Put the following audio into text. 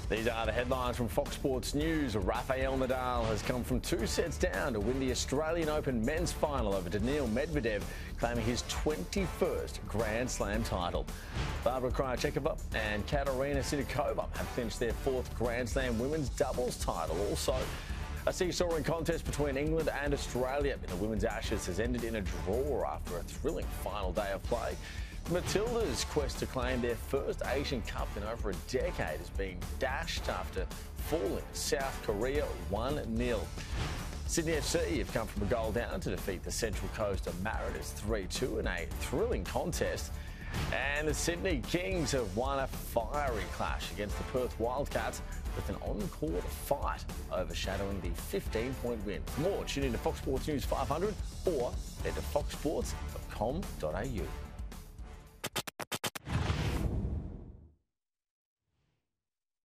These are the headlines from Fox Sports News. Rafael Nadal has come from 2 sets down to win the Australian Open men's final over Daniil Medvedev, claiming his 21st Grand Slam title. Barbara Krejcikova and Katerina Siniakova have clinched their 4th Grand Slam women's doubles title. Also, a seesawing contest between England and Australia in the Women's Ashes has ended in a draw after a thrilling final day of play. Matilda's quest to claim their first Asian Cup in over a decade is being dashed after falling South Korea 1-0. Sydney FC have come from a goal down to defeat the Central Coast of Mariners 3-2 in a thrilling contest. And the Sydney Kings have won a fiery clash against the Perth Wildcats with an on-court fight overshadowing the 15-point win. For more, tune in to Fox Sports News 500 or head to foxsports.com.au.